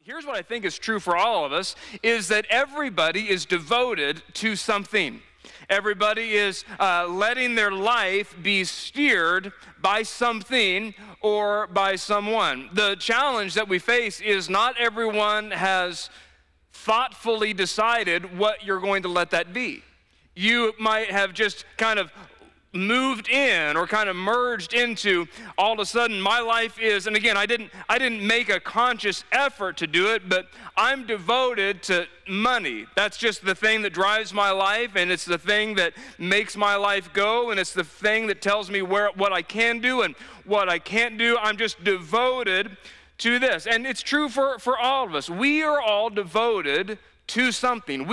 Here's what I think is true for all of us, is that everybody is devoted to something. Everybody is letting their life be steered by something or by someone. The challenge that we face is not everyone has thoughtfully decided what you're going to let that be. You might have just kind of moved in or kind of merged into, all of a sudden my life is, and again, I didn't make a conscious effort to do it, but I'm devoted to money. That's just the thing that drives my life, and it's the thing that makes my life go, and it's the thing that tells me what I can do and what I can't do. I'm just devoted to this. And it's true for all of us. We are all devoted to something.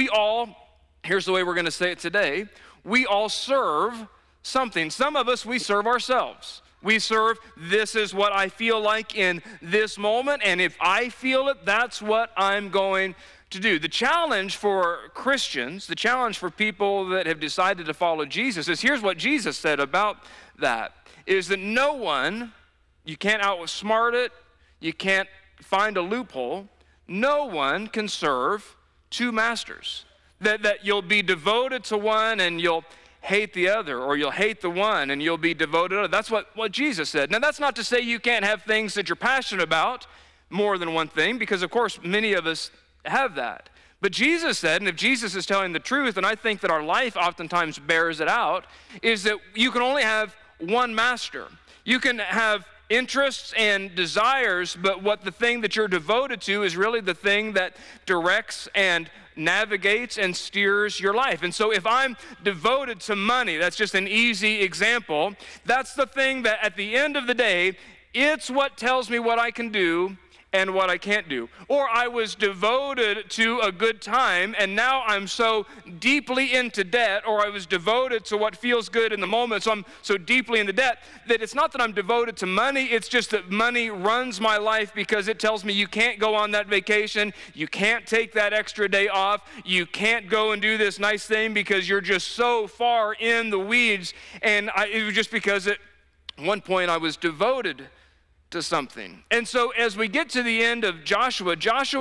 Here's the way we're going to say it today, we all serve something. Some of us, we serve ourselves. We serve, this is what I feel like in this moment, and if I feel it, that's what I'm going to do. The challenge for Christians, the challenge for people that have decided to follow Jesus is, here's what Jesus said about that, is that no one, you can't outsmart it, you can't find a loophole, no one can serve two masters. That you'll be devoted to one and you'll hate the other, or you'll hate the one and you'll be devoted to the other. That's what Jesus said. Now, that's not to say you can't have things that you're passionate about, more than one thing, because of course many of us have that. But Jesus said, and if Jesus is telling the truth, and I think that our life oftentimes bears it out, is that you can only have one master. You can have interests and desires, but what the thing that you're devoted to is really the thing that directs and navigates and steers your life. And so if I'm devoted to money, that's just an easy example, that's the thing that at the end of the day, it's what tells me what I can do and what I can't do. Or I was devoted to a good time and now I'm so deeply into debt, or I was devoted to what feels good in the moment, so I'm so deeply into debt that it's not that I'm devoted to money, it's just that money runs my life because it tells me you can't go on that vacation, you can't take that extra day off, you can't go and do this nice thing because you're just so far in the weeds. And it was just because at one point I was devoted to something. And so as we get to the end of Joshua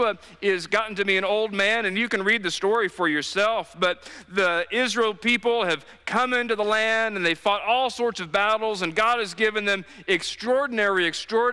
is gotten to be an old man, and you can read the story for yourself, but the Israel people have come into the land and they fought all sorts of battles, and God has given them extraordinary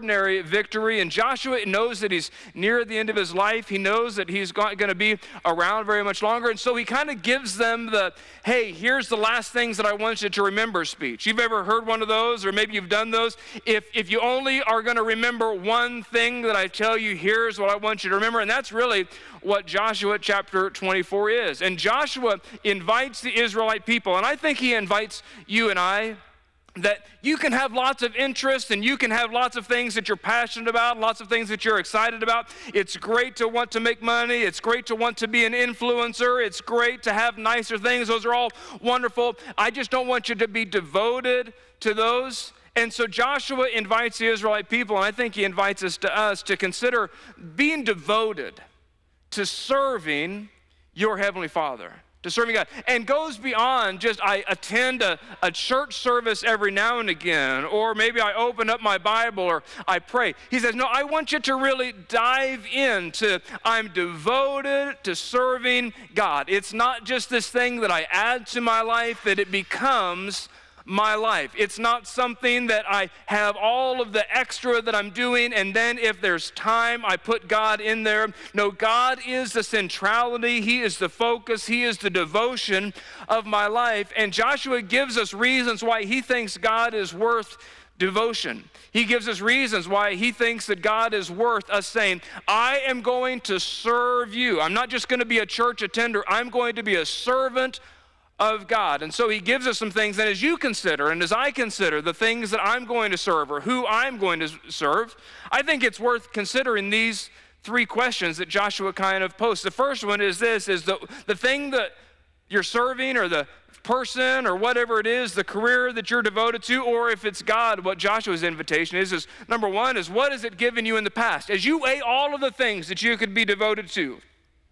victory. And Joshua knows that he's near the end of his life. He knows that he's going to be around very much longer. And so he kind of gives them the, hey, here's the last things that I want you to remember speech. You've ever heard one of those, or maybe you've done those? If you only are going to remember one thing that I tell you, here's what I want you to remember. And that's really what Joshua chapter 24 is. And Joshua invites the Israelite people, and I think he invites you and I, that you can have lots of interests and you can have lots of things that you're passionate about, lots of things that you're excited about. It's great to want to make money. It's great to want to be an influencer. It's great to have nicer things. Those are all wonderful. I just don't want you to be devoted to those. And so Joshua invites the Israelite people, and I think he invites us to consider being devoted to serving your Heavenly Father, to serving God, and goes beyond just I attend a church service every now and again, or maybe I open up my Bible or I pray. He says, no, I want you to really dive into, I'm devoted to serving God. It's not just this thing that I add to my life, that it becomes my life. It's not something that I have all of the extra that I'm doing, and then if there's time, I put God in there. No, God is the centrality. He is the focus. He is the devotion of my life. And Joshua gives us reasons why he thinks God is worth devotion. He gives us reasons why he thinks that God is worth us saying, I am going to serve you. I'm not just going to be a church attender. I'm going to be a servant of God. And so he gives us some things, and as you consider and as I consider the things that I'm going to serve or who I'm going to serve, I think it's worth considering these three questions that Joshua kind of posed. The first one is this, is the thing that you're serving, or the person or whatever it is, the career that you're devoted to, or if it's God, what Joshua's invitation is number one, is what has it given you in the past? As you weigh all of the things that you could be devoted to,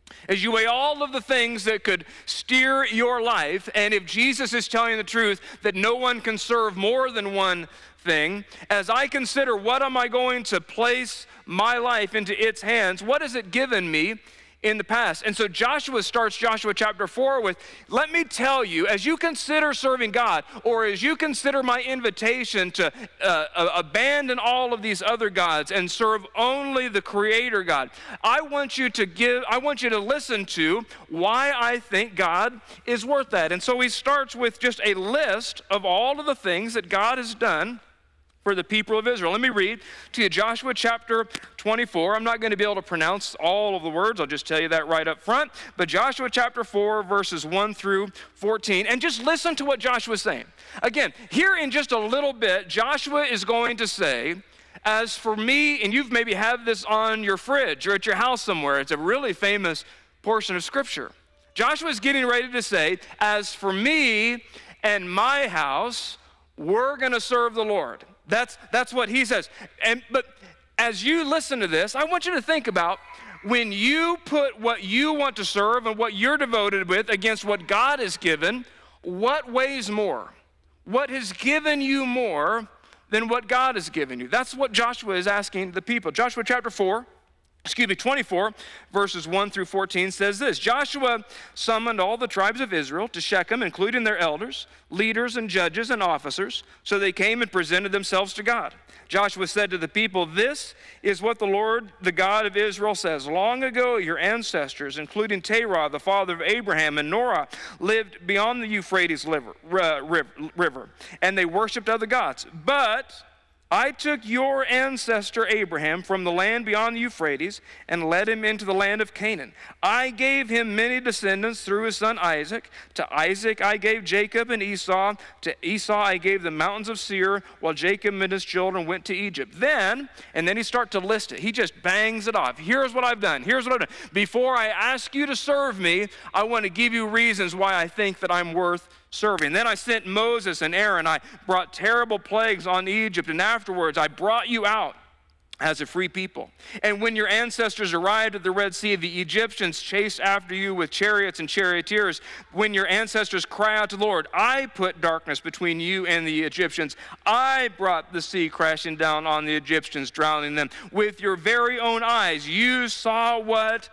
As you weigh all of the things that could steer your life, and if Jesus is telling you the truth that no one can serve more than one thing, as I consider what am I going to place my life into its hands, what has it given me in the past? And so Joshua starts Joshua chapter 4 with, let me tell you, as you consider serving God, or as you consider my invitation to abandon all of these other gods and serve only the Creator God, I want you to listen to why I think God is worth that. And so he starts with just a list of all of the things that God has done for the people of Israel. Let me read to you Joshua chapter 24. I'm not going to be able to pronounce all of the words. I'll just tell you that right up front. But Joshua chapter 4, verses 1 through 14. And just listen to what Joshua is saying. Again, here in just a little bit, Joshua is going to say, as for me, and you've maybe have this on your fridge or at your house somewhere. It's a really famous portion of Scripture. Joshua is getting ready to say, as for me and my house, we're going to serve the Lord. That's what he says. But as you listen to this, I want you to think about when you put what you want to serve and what you're devoted with against what God has given, what weighs more? What has given you more than what God has given you? That's what Joshua is asking the people. Joshua chapter 24, verses 1 through 14 says this: Joshua summoned all the tribes of Israel to Shechem, including their elders, leaders, and judges and officers. So they came and presented themselves to God. Joshua said to the people, this is what the Lord, the God of Israel, says. Long ago, your ancestors, including Terah, the father of Abraham, and Norah, lived beyond the Euphrates river, and they worshipped other gods. But I took your ancestor Abraham from the land beyond the Euphrates and led him into the land of Canaan. I gave him many descendants through his son Isaac. To Isaac I gave Jacob and Esau. To Esau I gave the mountains of Seir, while Jacob and his children went to Egypt. Then he starts to list it. He just bangs it off. Here's what I've done. Here's what I've done. Before I ask you to serve me, I want to give you reasons why I think that I'm worth serving. Then I sent Moses and Aaron. I brought terrible plagues on Egypt, and afterwards I brought you out as a free people. And when your ancestors arrived at the Red Sea, the Egyptians chased after you with chariots and charioteers. When your ancestors cried out to the Lord, I put darkness between you and the Egyptians. I brought the sea crashing down on the Egyptians, drowning them. With your very own eyes, you saw what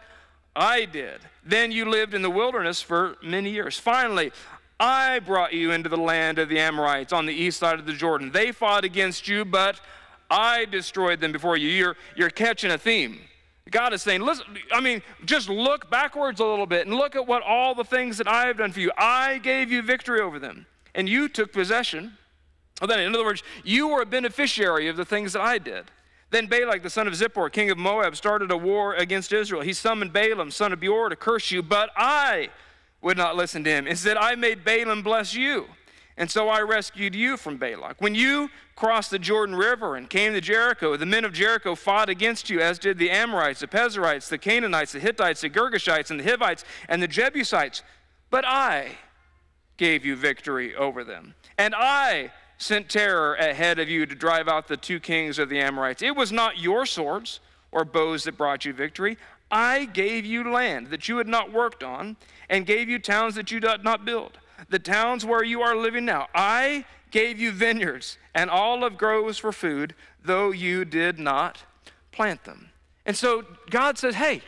I did. Then you lived in the wilderness for many years. Finally, I brought you into the land of the Amorites on the east side of the Jordan. They fought against you, but I destroyed them before you. You're catching a theme. God is saying, listen, just look backwards a little bit and look at what all the things that I have done for you. I gave you victory over them, and you took possession of them. In other words, you were a beneficiary of the things that I did. Then Balak, the son of Zippor, king of Moab, started a war against Israel. He summoned Balaam, son of Beor, to curse you, but I would not listen to him. Instead, I made Balaam bless you, and so I rescued you from Balak. When you crossed the Jordan River and came to Jericho, the men of Jericho fought against you, as did the Amorites, the Perizzites, the Canaanites, the Hittites, the Girgashites, and the Hivites, and the Jebusites. But I gave you victory over them, and I sent terror ahead of you to drive out the two kings of the Amorites. It was not your swords or bows that brought you victory. I gave you land that you had not worked on, and gave you towns that you did not build, the towns where you are living now. I gave you vineyards and olive groves for food, though you did not plant them. And so God says, hey,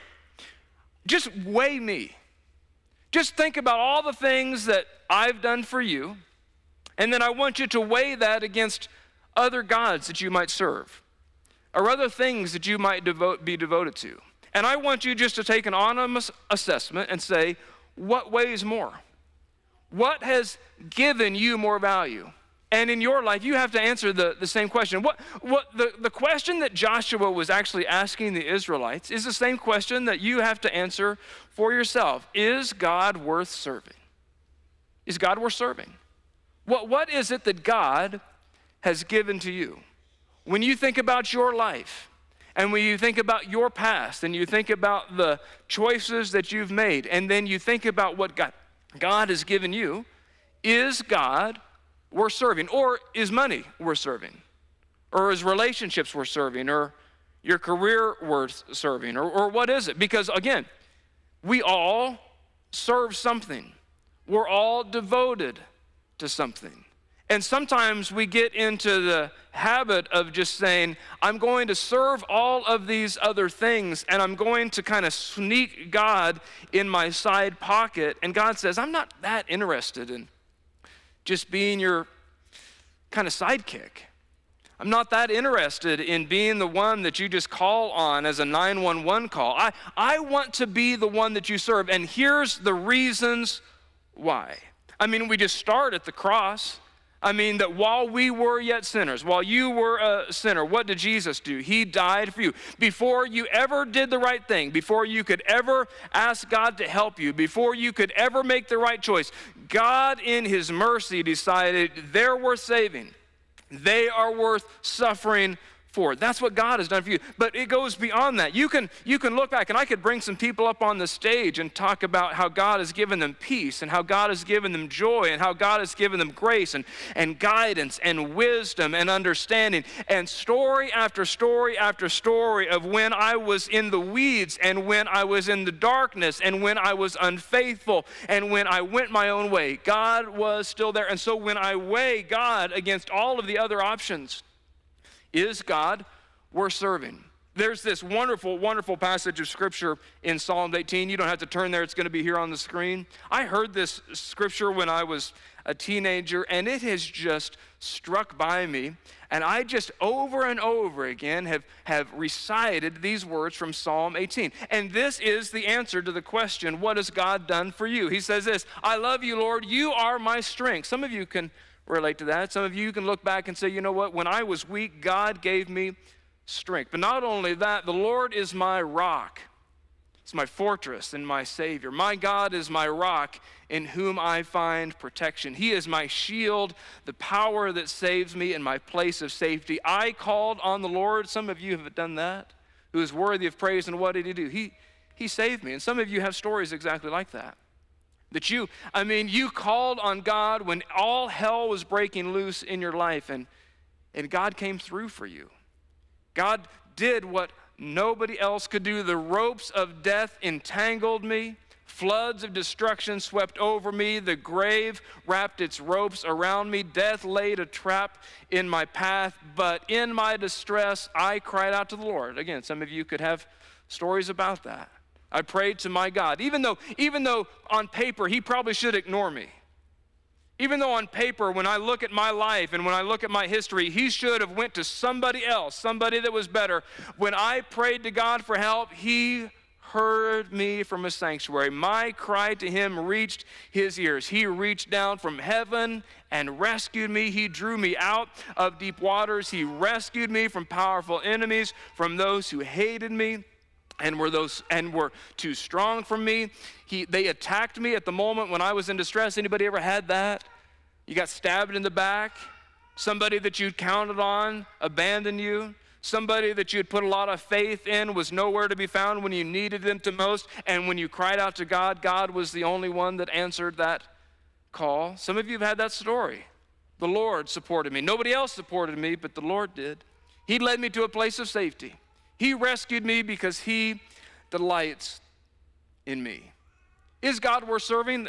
just weigh me. Just think about all the things that I've done for you, and then I want you to weigh that against other gods that you might serve, or other things that you might be devoted to. And I want you just to take an honest assessment and say, what weighs more? What has given you more value? And in your life, you have to answer the same question. The question that Joshua was actually asking the Israelites is the same question that you have to answer for yourself. Is God worth serving? Is God worth serving? What is it that God has given to you? When you think about your life, and when you think about your past, and you think about the choices that you've made, and then you think about what God has given you, is God worth serving? Or is money worth serving? Or is relationships worth serving? Or your career worth serving? Or what is it? Because again, We all serve something. We're all devoted to something. And sometimes we get into the habit of just saying, I'm going to serve all of these other things, and I'm going to kind of sneak God in my side pocket. And God says, I'm not that interested in just being your kind of sidekick. I'm not that interested in being the one that you just call on as a 911 call. I want to be the one that you serve, and here's the reasons why. I mean, we just start at the cross. I mean, that while we were yet sinners, while you were a sinner, what did Jesus do? He died for you. Before you ever did the right thing, before you could ever ask God to help you, before you could ever make the right choice, God in his mercy decided they're worth saving. They are worth suffering for. That's what God has done for you. But it goes beyond that. You can look back, and I could bring some people up on the stage and talk about how God has given them peace, and how God has given them joy, and how God has given them grace and guidance and wisdom and understanding, and story after story after story of when I was in the weeds, and when I was in the darkness, and when I was unfaithful, and when I went my own way. God was still there. And so when I weigh God against all of the other options, is God worth serving? There's this wonderful, wonderful passage of scripture in Psalm 18. You don't have to turn there. It's going to be here on the screen. I heard this scripture when I was a teenager, and it has just struck by me. And I just over and over again have recited these words from Psalm 18. And this is the answer to the question, what has God done for you? He says this, I love you, Lord. You are my strength. Some of you can relate to that. Some of you can look back and say, you know what, when I was weak, God gave me strength. But not only that, the Lord is my rock. It's my fortress and my Savior. My God is my rock in whom I find protection. He is my shield, the power that saves me in my place of safety. I called on the Lord. Some of you have done that. Who is worthy of praise, and what did he do? He saved me. And some of you have stories exactly like that. That you called on God when all hell was breaking loose in your life, and God came through for you. God did what nobody else could do. The ropes of death entangled me. Floods of destruction swept over me. The grave wrapped its ropes around me. Death laid a trap in my path. But in my distress, I cried out to the Lord. Again, some of you could have stories about that. I prayed to my God, even though on paper he probably should ignore me. Even though on paper, when I look at my life and when I look at my history, he should have went to somebody else, somebody that was better. When I prayed to God for help, he heard me from a sanctuary. My cry to him reached his ears. He reached down from heaven and rescued me. He drew me out of deep waters. He rescued me from powerful enemies, from those who hated me and were too strong for me. They attacked me at the moment when I was in distress. Anybody ever had that? You got stabbed in the back. Somebody that you'd counted on abandoned you. Somebody that you had put a lot of faith in was nowhere to be found when you needed them to most. And when you cried out to God, God was the only one that answered that call. Some of you have had that story. The Lord supported me. Nobody else supported me, but the Lord did. He led me to a place of safety. He rescued me because he delights in me. Is God worth serving?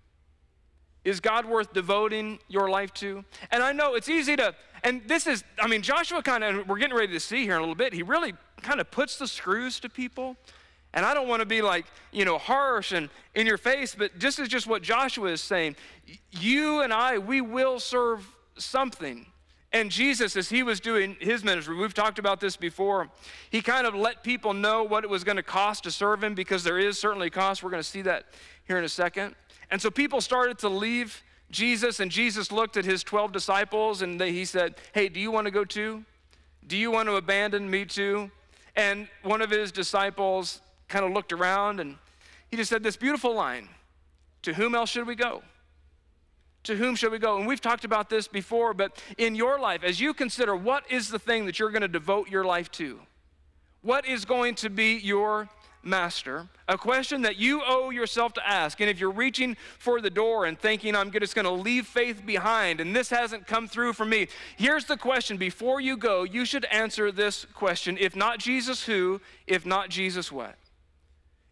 Is God worth devoting your life to? And I know it's easy to, and this is, Joshua we're getting ready to see here in a little bit, he really kind of puts the screws to people. And I don't want to be harsh and in your face, but this is just what Joshua is saying. You and I, we will serve something. And Jesus, as he was doing his ministry, we've talked about this before, he kind of let people know what it was going to cost to serve him, because there is certainly cost. We're going to see that here in a second. And so people started to leave Jesus, and Jesus looked at his 12 disciples, and he said, hey, do you want to go too? Do you want to abandon me too? And one of his disciples kind of looked around, and he just said this beautiful line, to whom else should we go? To whom shall we go? And we've talked about this before, but in your life, as you consider what is the thing that you're going to devote your life to, what is going to be your master, a question that you owe yourself to ask. And if you're reaching for the door and thinking, I'm just going to leave faith behind and this hasn't come through for me, here's the question. Before you go, you should answer this question. If not Jesus, who? If not Jesus, what?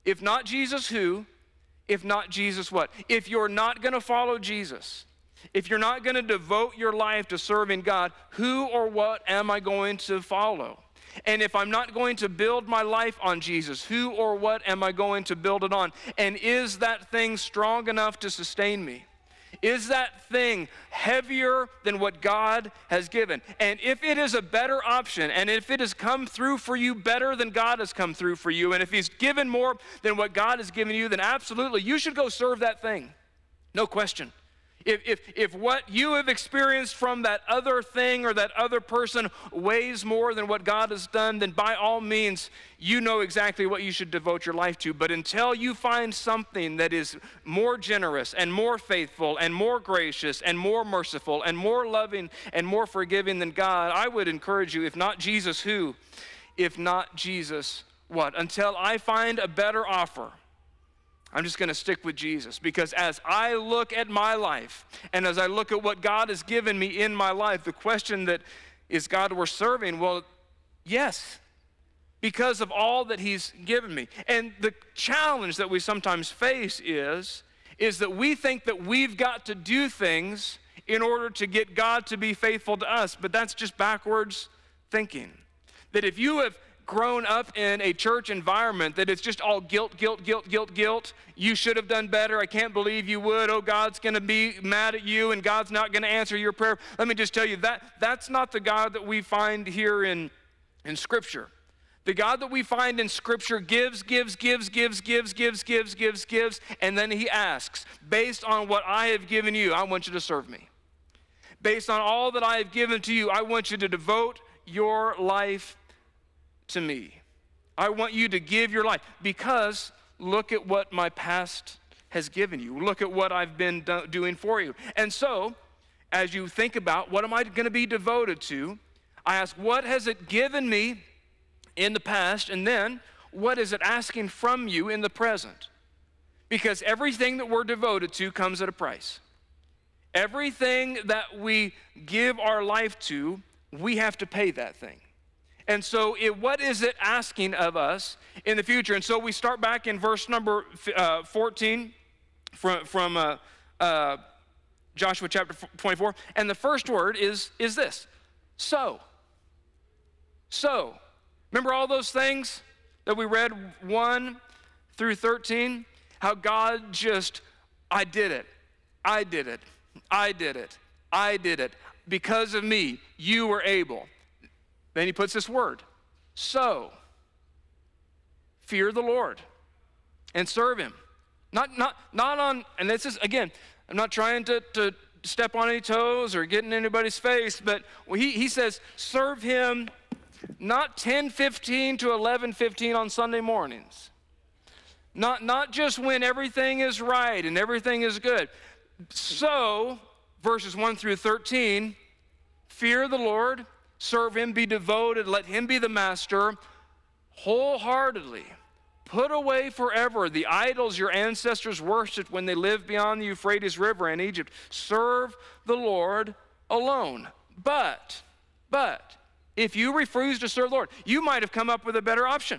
If not Jesus, who? If not Jesus, what? If you're not going to follow Jesus, if you're not going to devote your life to serving God, who or what am I going to follow? And if I'm not going to build my life on Jesus, who or what am I going to build it on? And is that thing strong enough to sustain me? Is that thing heavier than what God has given? And if it is a better option, and if it has come through for you better than God has come through for you, and if he's given more than what God has given you, then absolutely, you should go serve that thing. No question. If what you have experienced from that other thing or that other person weighs more than what God has done, then by all means, you know exactly what you should devote your life to. But until you find something that is more generous and more faithful and more gracious and more merciful and more loving and more forgiving than God, I would encourage you, if not Jesus, who? If not Jesus, what? Until I find a better offer, I'm just going to stick with Jesus, because as I look at my life and as I look at what God has given me in my life, the question that is God worth serving? Well, yes, because of all that he's given me. And the challenge that we sometimes face is that we think that we've got to do things in order to get God to be faithful to us, but that's just backwards thinking. That if you have grown up in a church environment that it's just all guilt, you should have done better, I can't believe you would, oh, God's going to be mad at you and God's not going to answer your prayer. Let me just tell you, that's not the God that we find here in Scripture. The God that we find in Scripture gives, and then he asks, based on what I have given you, I want you to serve me. Based on all that I have given to you, I want you to devote your life to me. I want you to give your life, because look at what my past has given you. Look at what I've been doing for you. And so, as you think about what am I going to be devoted to, I ask, what has it given me in the past, and then what is it asking from you in the present? Because everything that we're devoted to comes at a price. Everything that we give our life to, we have to pay that thing. And so what is it asking of us in the future? And so we start back in verse number 14 from Joshua chapter 24. And the first word is this: so. So. Remember all those things that we read 1 through 13? How God just, I did it. Because of me, you were able. Then he puts this word, so. Fear the Lord and serve him. Not on, and this is, again, I'm not trying to step on any toes or get in anybody's face, but he says, serve him not 10:15 to 11:15 on Sunday mornings. Not just when everything is right and everything is good. So, verses 1 through 13, fear the Lord, serve him, be devoted, let him be the master, wholeheartedly. Put away forever the idols your ancestors worshipped when they lived beyond the Euphrates River in Egypt. Serve the Lord alone. But, if you refuse to serve the Lord, you might have come up with a better option.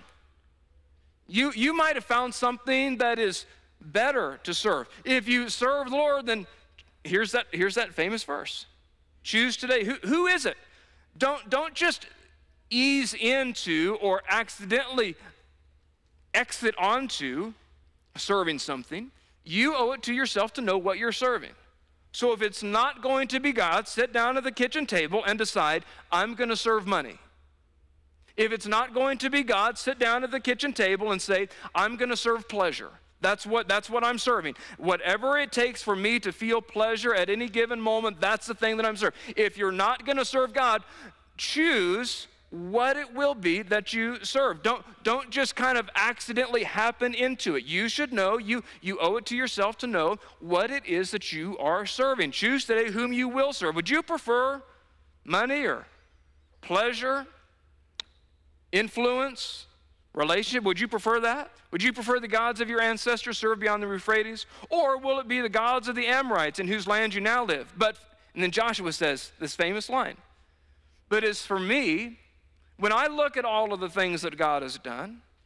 You might have found something that is better to serve. If you serve the Lord, then here's that famous verse. Choose today. Who is it? Don't just ease into or accidentally exit onto serving something. You owe it to yourself to know what you're serving. So if it's not going to be God, sit down at the kitchen table and decide, I'm going to serve money. If it's not going to be God, sit down at the kitchen table and say, I'm going to serve pleasure. That's what I'm serving. Whatever it takes for me to feel pleasure at any given moment, that's the thing that I'm serving. If you're not going to serve God, choose what it will be that you serve. Don't just kind of accidentally happen into it. You should know, you owe it to yourself to know what it is that you are serving. Choose today whom you will serve. Would you prefer money or pleasure, influence, relationship? Would you prefer that? Would you prefer the gods of your ancestors served beyond the Euphrates? Or will it be the gods of the Amorites in whose land you now live? And then Joshua says this famous line, but as for me, when I look at all of the things that God has done,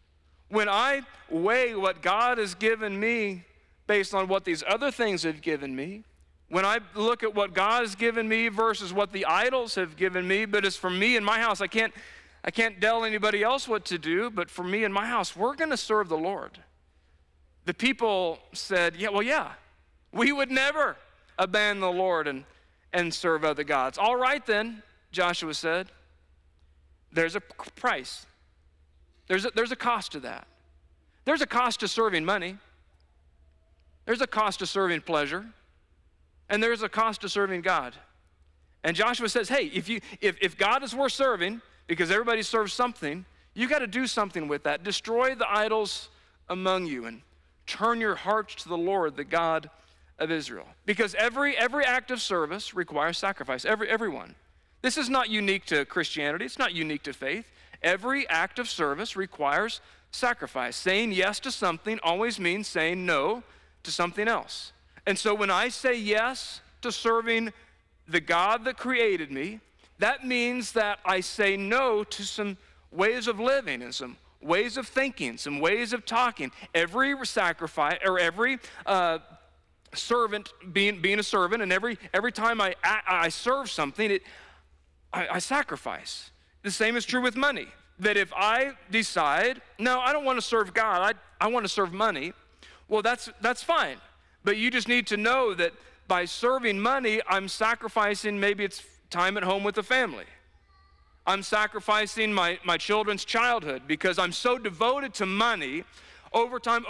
When I weigh what God has given me based on what these other things have given me, when I look at what God has given me versus what the idols have given me, but as for me and my house, I can't tell anybody else what to do, but for me and my house, we're going to serve the Lord. The people said, yeah, we would never abandon the Lord and serve other gods. All right then, Joshua said, there's a price. There's a cost to that. There's a cost to serving money. There's a cost to serving pleasure. And there's a cost to serving God. And Joshua says, hey, if God is worth serving, because everybody serves something, you got to do something with that. Destroy the idols among you and turn your hearts to the Lord, the God of Israel. Because every act of service requires sacrifice, everyone. This is not unique to Christianity. It's not unique to faith. Every act of service requires sacrifice. Saying yes to something always means saying no to something else. And so when I say yes to serving the God that created me, that means that I say no to some ways of living and some ways of thinking, some ways of talking. Every sacrifice, or every servant being a servant, and every time I serve something, I sacrifice. The same is true with money. That if I decide, no, I don't want to serve God, I want to serve money, well, that's fine. But you just need to know that by serving money, I'm sacrificing, maybe it's time at home with the family. I'm sacrificing my children's childhood because I'm so devoted to money, overtime,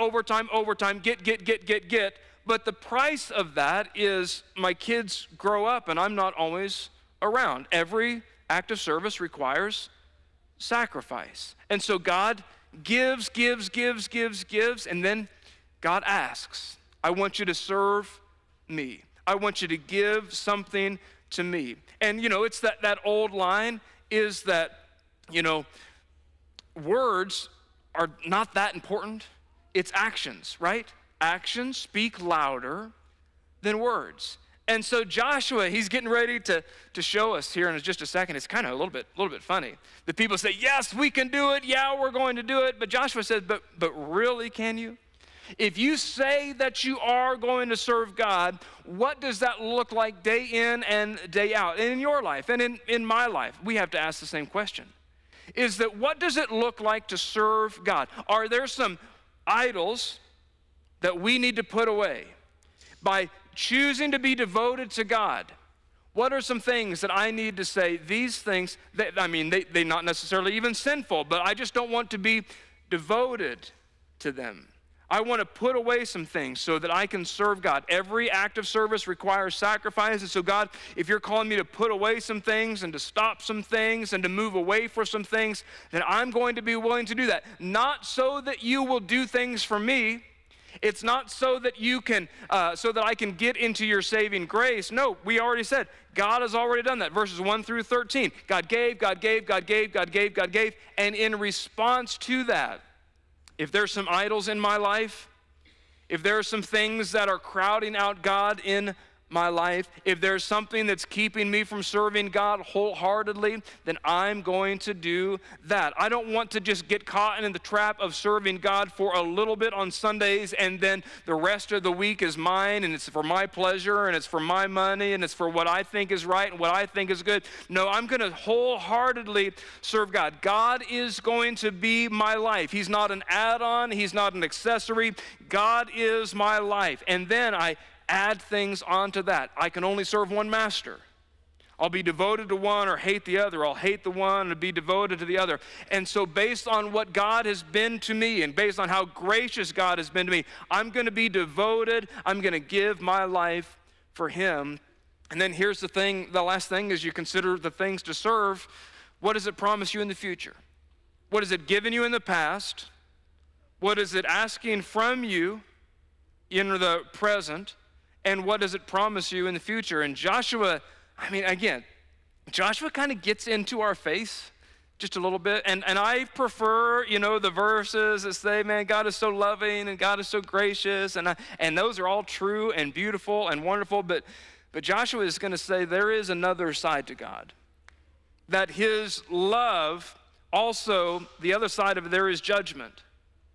get. But the price of that is my kids grow up and I'm not always around. Every act of service requires sacrifice. And so God gives, and then God asks, I want you to serve me. I want you to give something to me. And it's that old line is that, words are not that important. It's actions, right? Actions speak louder than words. And so Joshua, he's getting ready to show us here in just a second. It's kind of a little bit funny. The people say, yes, we can do it. Yeah, we're going to do it. But Joshua says, but really, can you? If you say that you are going to serve God, what does that look like day in and day out? And in your life and in my life, we have to ask the same question. Is that what does it look like to serve God? Are there some idols that we need to put away? By choosing to be devoted to God, what are some things that I need to say? These things, they're not necessarily even sinful, but I just don't want to be devoted to them. I want to put away some things so that I can serve God. Every act of service requires sacrifice. And so God, if you're calling me to put away some things and to stop some things and to move away for some things, then I'm going to be willing to do that. Not so that you will do things for me. It's not so that you can, so that I can get into your saving grace. No, we already said, God has already done that. Verses 1 through 13. God gave. And in response to that, if there's some idols in my life, if there are some things that are crowding out God in my life, if there's something that's keeping me from serving God wholeheartedly, then I'm going to do that. I don't want to just get caught in the trap of serving God for a little bit on Sundays and then the rest of the week is mine and it's for my pleasure and it's for my money and it's for what I think is right and what I think is good. No, I'm going to wholeheartedly serve God. God is going to be my life. He's not an add-on. He's not an accessory. God is my life. And then I add things onto that. I can only serve one master. I'll be devoted to one or hate the other. I'll hate the one and be devoted to the other. And so based on what God has been to me and based on how gracious God has been to me, I'm going to be devoted. I'm going to give my life for him. And then here's the last thing as you consider the things to serve. What does it promise you in the future? What has it given you in the past? What is it asking from you in the present? And what does it promise you in the future? And Joshua, Joshua kind of gets into our face just a little bit. And I prefer, the verses that say, man, God is so loving and God is so gracious. And those are all true and beautiful and wonderful. But Joshua is going to say there is another side to God. That his love, also, the other side of it, there is judgment.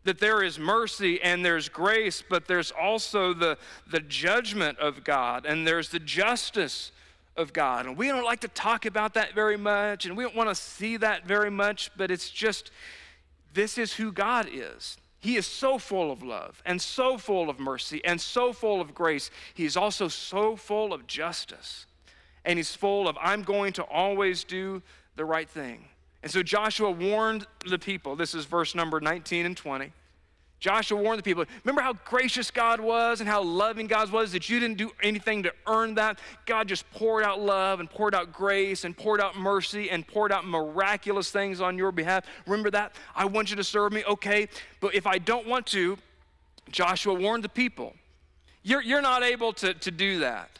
that there is mercy and there's grace, but there's also the judgment of God, and there's the justice of God. And we don't like to talk about that very much, and we don't want to see that very much, but it's just, this is who God is. He is so full of love and so full of mercy and so full of grace. He's also so full of justice. And he's full of, I'm going to always do the right thing. And so Joshua warned the people. This is verse number 19 and 20. Joshua warned the people. Remember how gracious God was and how loving God was, that you didn't do anything to earn that? God just poured out love and poured out grace and poured out mercy and poured out miraculous things on your behalf. Remember that? I want you to serve me, okay? But if I don't want to, Joshua warned the people, you're not able to do that.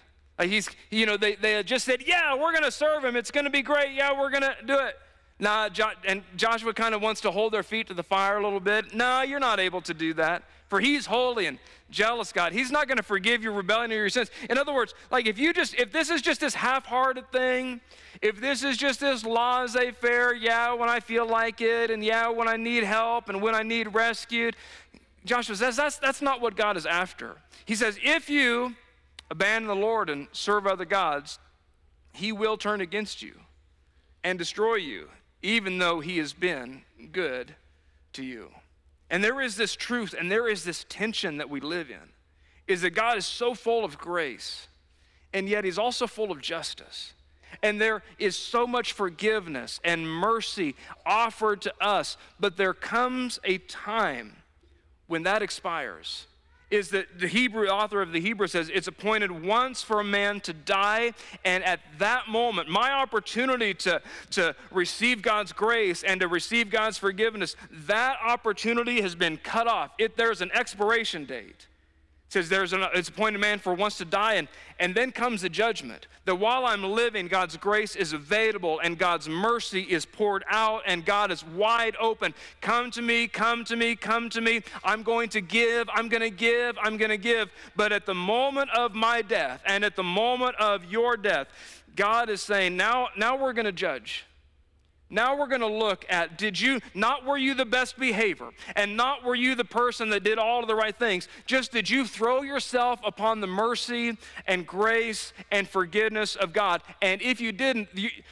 They had just said, yeah, we're going to serve him. It's going to be great. Yeah, we're going to do it. Nah, and Joshua kind of wants to hold their feet to the fire a little bit. No, you're not able to do that. For he's holy and jealous God. He's not going to forgive your rebellion or your sins. In other words, like if this is just this half-hearted thing, if this is just this laissez-faire, yeah, when I feel like it, and yeah, when I need help and when I need rescued, Joshua says that's not what God is after. He says, if you abandon the Lord and serve other gods, he will turn against you and destroy you, even though he has been good to you. And there is this truth and there is this tension that we live in, is that God is so full of grace, and yet he's also full of justice. And there is so much forgiveness and mercy offered to us, but there comes a time when that expires. Is that the Hebrew author of the Hebrew says it's appointed once for a man to die, and at that moment, my opportunity to receive God's grace and to receive God's forgiveness, that opportunity has been cut off. There's an expiration date. It says it's appointed man for once to die, and then comes the judgment. That while I'm living, God's grace is available and God's mercy is poured out and God is wide open. Come to me, come to me, come to me. I'm going to give, I'm going to give, I'm going to give. But at the moment of my death and at the moment of your death, God is saying, now we're going to judge. Now we're going to look at, not were you the best behavior, and not were you the person that did all of the right things, just did you throw yourself upon the mercy and grace and forgiveness of God? And if you didn't,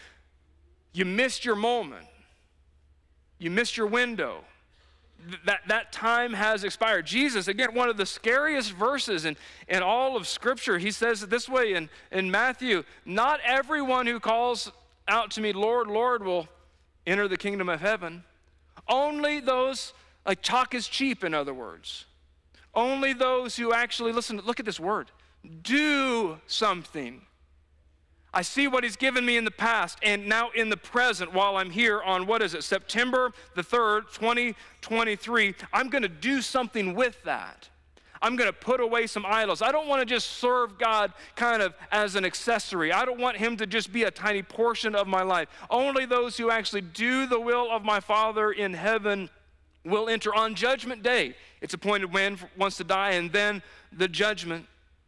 you missed your moment. You missed your window. That time has expired. Jesus, again, one of the scariest verses in all of Scripture, he says it this way in Matthew, not everyone who calls out to me, Lord, Lord, will enter the kingdom of heaven. Only those, like chalk is cheap, in other words. Only those who actually, listen, look at this word, do something. I see what he's given me in the past and now in the present while I'm here on, September the 3rd, 2023. I'm going to do something with that. I'm going to put away some idols. I don't want to just serve God kind of as an accessory. I don't want him to just be a tiny portion of my life. Only those who actually do the will of my Father in heaven will enter on judgment day. It's appointed man wants to die, and then the judgment.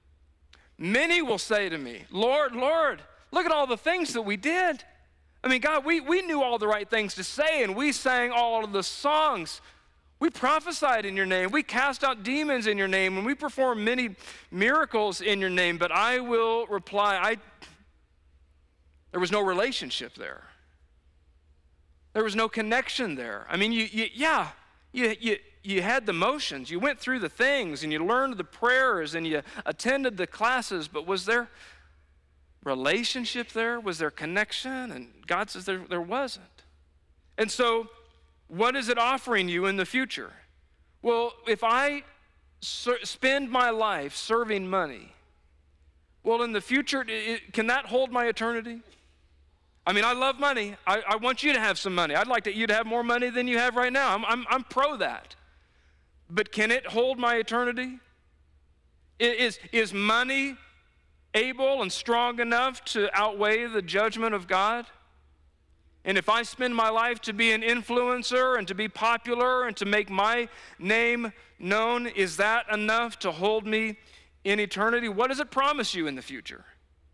Many will say to me, Lord, Lord, look at all the things that we did. I mean, God, we knew all the right things to say, and we sang all of the songs. We prophesied in your name. We cast out demons in your name, and we performed many miracles in your name. But I will reply, there was no relationship there. There was no connection there. I mean, you had the motions. You went through the things, and you learned the prayers, and you attended the classes. But was there relationship there? Was there connection? And God says there wasn't. And so, what is it offering you in the future? Well, if I spend my life serving money, well, in the future, can that hold my eternity? I mean, I love money. I want you to have some money. I'd like you to have more money than you have right now. I'm pro that. But can it hold my eternity? Is money able and strong enough to outweigh the judgment of God? And if I spend my life to be an influencer and to be popular and to make my name known, is that enough to hold me in eternity? What does it promise you in the future?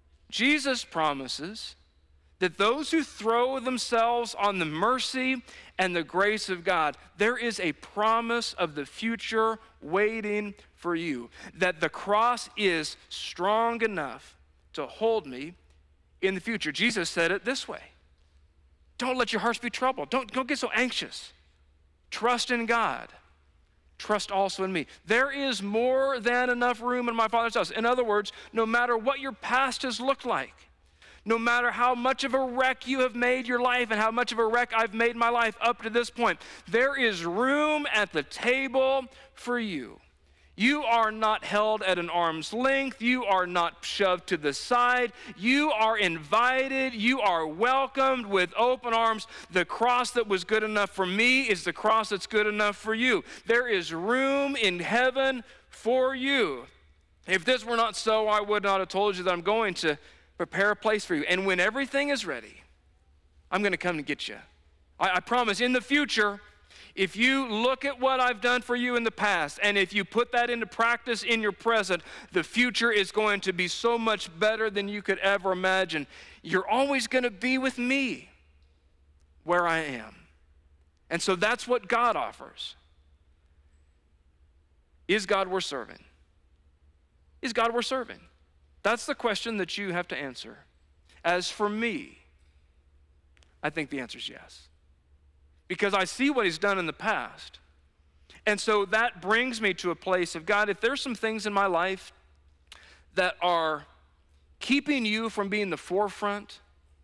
Jesus promises that those who throw themselves on the mercy and the grace of God, there is a promise of the future waiting for you, that the cross is strong enough to hold me in the future. Jesus said it this way: don't let your hearts be troubled. Don't get so anxious. Trust in God. Trust also in me. There is more than enough room in my Father's house. In other words, no matter what your past has looked like, no matter how much of a wreck you have made your life and how much of a wreck I've made my life up to this point, there is room at the table for you. You are not held at an arm's length. You are not shoved to the side. You are invited. You are welcomed with open arms. The cross that was good enough for me is the cross that's good enough for you. There is room in heaven for you. If this were not so, I would not have told you that I'm going to prepare a place for you. And when everything is ready, I'm going to come to get you. I promise, in the future, if you look at what I've done for you in the past, and if you put that into practice in your present, the future is going to be so much better than you could ever imagine. You're always going to be with me where I am. And so that's what God offers. Is God worth serving? Is God worth serving? That's the question that you have to answer. As for me, I think the answer is yes. Because I see what he's done in the past. And so that brings me to a place of, God, if there's some things in my life that are keeping you from being the forefront,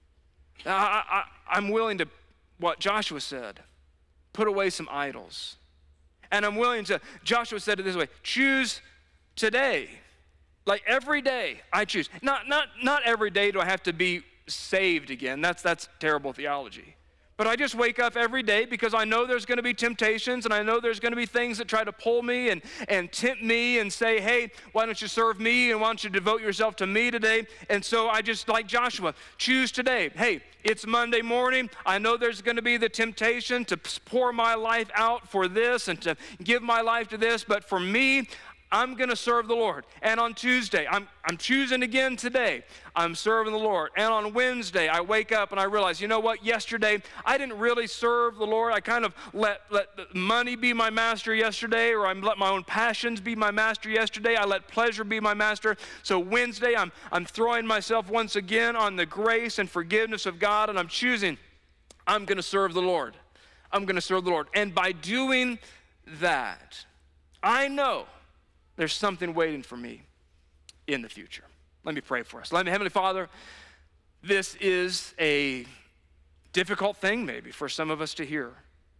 I'm willing to, what Joshua said, put away some idols. And I'm willing to, Joshua said it this way, choose today. Like every day I choose. Not every day do I have to be saved again. That's terrible theology. But I just wake up every day because I know there's going to be temptations, and I know there's going to be things that try to pull me and tempt me and say, hey, why don't you serve me, and why don't you devote yourself to me today? And so I just, like Joshua, choose today. Hey, it's Monday morning. I know there's going to be the temptation to pour my life out for this and to give my life to this, but for me, I'm going to serve the Lord. And on Tuesday, I'm choosing again today. I'm serving the Lord. And on Wednesday, I wake up and I realize, you know what? Yesterday, I didn't really serve the Lord. I kind of let money be my master yesterday, or I let my own passions be my master yesterday. I let pleasure be my master. So Wednesday, I'm throwing myself once again on the grace and forgiveness of God, and I'm choosing, I'm going to serve the Lord. I'm going to serve the Lord. And by doing that, I know there's something waiting for me in the future. Let me pray for us. Heavenly Father, this is a difficult thing maybe for some of us to hear,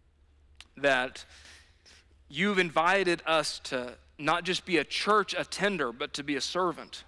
that you've invited us to not just be a church attender, but to be a servant,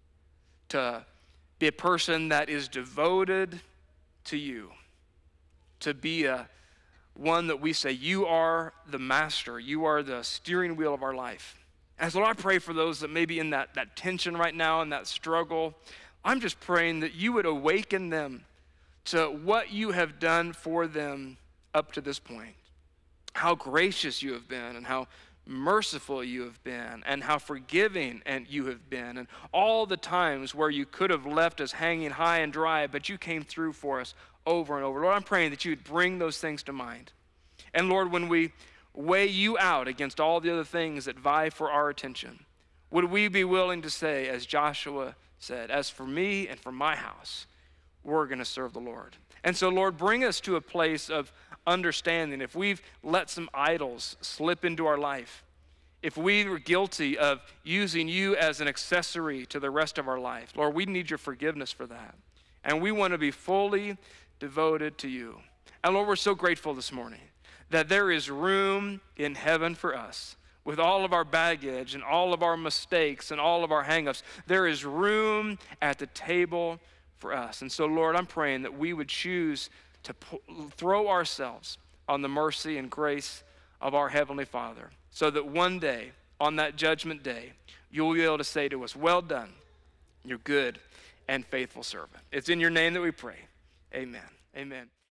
to be a person that is devoted to you, to be one that we say, you are the master, you are the steering wheel of our life. And so Lord, I pray for those that may be in that tension right now and that struggle. I'm just praying that you would awaken them to what you have done for them up to this point. How gracious you have been, and how merciful you have been, and how forgiving you have been, and all the times where you could have left us hanging high and dry, but you came through for us over and over. Lord, I'm praying that you would bring those things to mind. And Lord, when we weigh you out against all the other things that vie for our attention, would we be willing to say, as Joshua said, as for me and for my house, we're going to serve the Lord. And so, Lord, bring us to a place of understanding. If we've let some idols slip into our life, if we were guilty of using you as an accessory to the rest of our life, Lord, we need your forgiveness for that. And we want to be fully devoted to you. And Lord, we're so grateful this morning that there is room in heaven for us. With all of our baggage and all of our mistakes and all of our hangups, there is room at the table for us. And so, Lord, I'm praying that we would choose to throw ourselves on the mercy and grace of our Heavenly Father, so that one day, on that judgment day, you'll be able to say to us, well done, you good and faithful servant. It's in your name that we pray. Amen. Amen.